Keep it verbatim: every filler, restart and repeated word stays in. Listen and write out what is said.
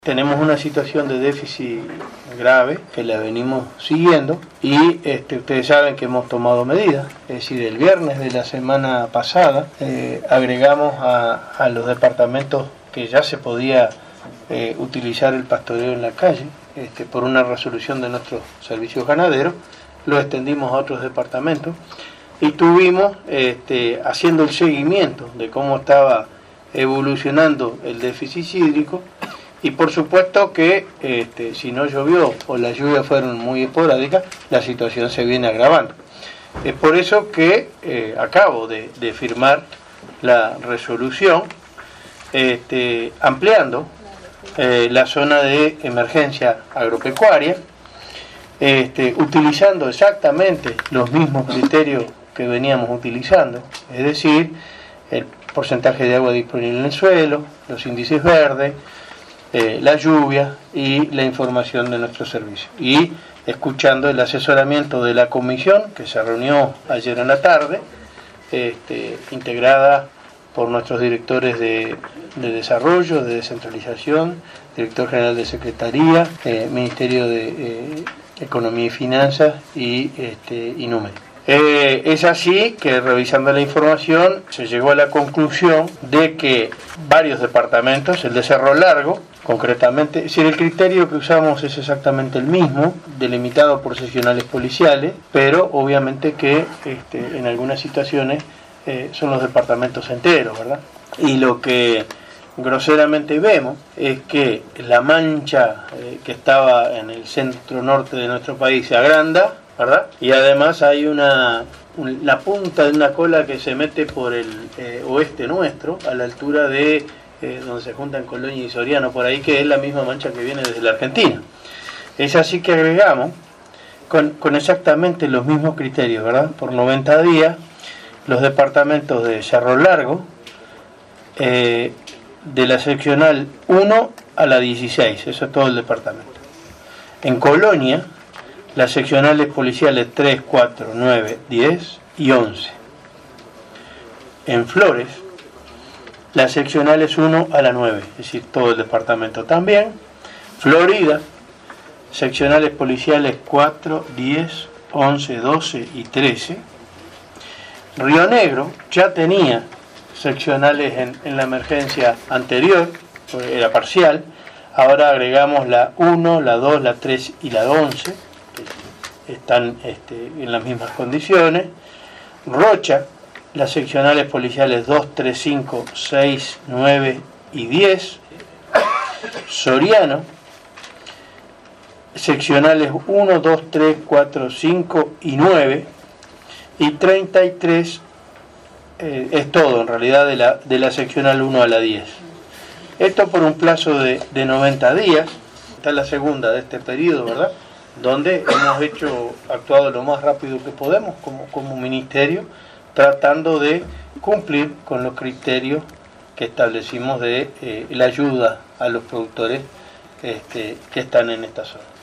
Tenemos una situación de déficit grave que la venimos siguiendo y este, ustedes saben que hemos tomado medidas. Es decir, el viernes de la semana pasada eh, agregamos a, a los departamentos que ya se podía eh, utilizar el pastoreo en la calle este, por una resolución de nuestros servicios ganaderos, lo extendimos a otros departamentos y tuvimos, este, haciendo el seguimiento de cómo estaba evolucionando el déficit hídrico. Y por supuesto que este, si no llovió o las lluvias fueron muy esporádicas, la situación se viene agravando. Es por eso que eh, acabo de, de firmar la resolución este, ampliando eh, la zona de emergencia agropecuaria, este, utilizando exactamente los mismos criterios que veníamos utilizando, es decir, el porcentaje de agua disponible en el suelo, los índices verdes, Eh, la lluvia y la información de nuestro servicio. Y escuchando el asesoramiento de la comisión que se reunió ayer en la tarde, este, integrada por nuestros directores de, de desarrollo, de descentralización, director general de secretaría, eh, Ministerio de eh, Economía y Finanzas y, este, y Número. Eh, es así que revisando la información se llegó a la conclusión de que varios departamentos, el de Cerro Largo, concretamente, es decir, el criterio que usamos es exactamente el mismo, delimitado por seccionales policiales, pero obviamente que este, en algunas situaciones eh, son los departamentos enteros, ¿verdad? Y lo que groseramente vemos es que la mancha eh, que estaba en el centro norte de nuestro país se agranda, ¿verdad? Y además hay una un, la punta de una cola que se mete por el eh, oeste nuestro, a la altura de eh, donde se juntan Colonia y Soriano, por ahí, que es la misma mancha que viene desde la Argentina. Es así que agregamos con, con exactamente los mismos criterios, ¿verdad? Por noventa días, los departamentos de Cerro Largo, eh, de la seccional uno a la dieciséis, eso es todo el departamento. En Colonia, las seccionales policiales tres, cuatro, nueve, diez y once. En Flores, las seccionales uno a la nueve, es decir, todo el departamento también. Florida, seccionales policiales cuatro, diez, once, doce y trece. Río Negro ya tenía seccionales en, en la emergencia anterior, era parcial. Ahora agregamos la uno, la dos, la tres y la once. Están este, en las mismas condiciones. Rocha, las seccionales policiales dos, tres, cinco, seis, nueve y diez. Soriano, seccionales uno, dos, tres, cuatro, cinco y nueve. Y treinta y tres eh, es todo en realidad de la, de la seccional uno a la diez. Esto por un plazo de, de noventa días. Esta es la segunda de este periodo, ¿verdad? Donde hemos hecho, actuado lo más rápido que podemos como, como ministerio, tratando de cumplir con los criterios que establecimos de eh, la ayuda a los productores este, que están en esta zona.